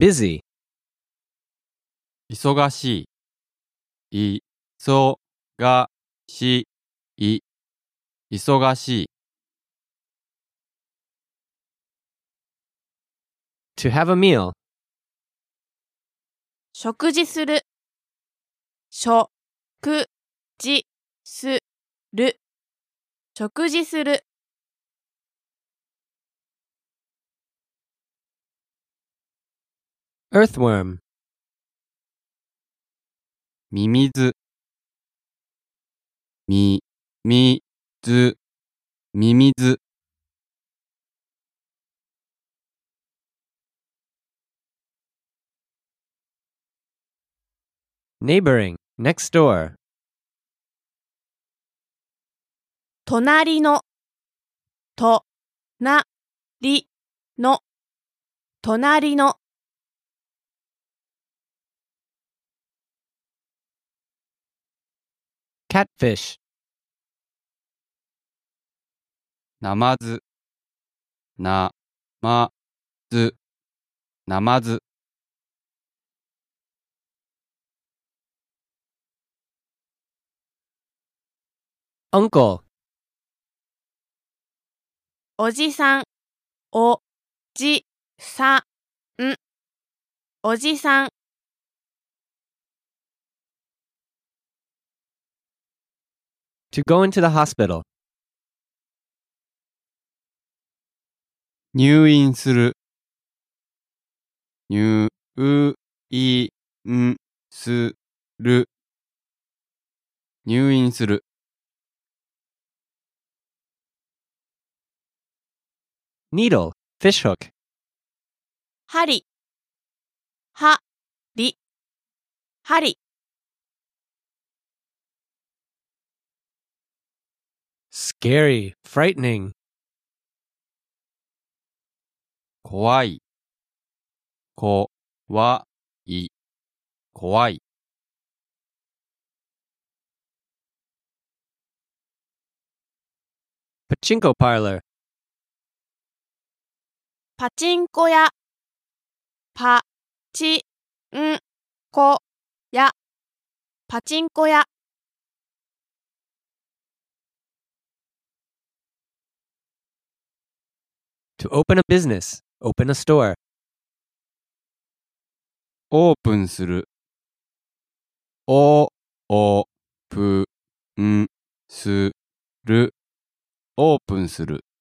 busy. 忙しい、忙しい、忙しい。 To have a meal. 食事する。食事する。食事する。 Earthworm. ミミズ、ミミズ、ミミズ。 Neighboring. Next door. 隣の。となりの。隣の。 Catfish. ナマズ、なまず、ナマズ。 Uncle. おじさん。おじさん。おじさん。 To go into the hospital. 入院する、入院する、入院する。 Needle. Fishhook. 針。はり。針。 Scary. Frightening. 怖い、怖い、怖い。 Pachinko parlor. パチンコ屋。パチンコ屋。パチンコ屋。 To open a business. Open a store. オープンする、オープンする、オープンする。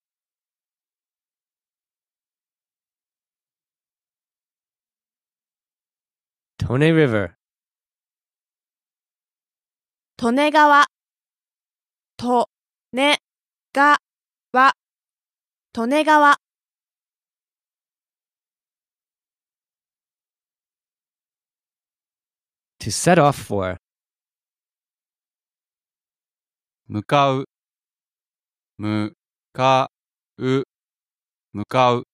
Tone River. 利根川。とねがわ。利根川。 To set off for. 向かう、向かう、向かう。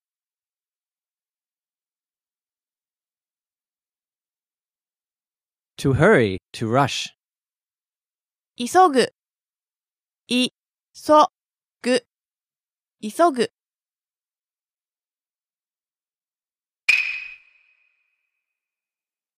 To hurry. To rush. 急ぐ。いそぐ。急ぐ。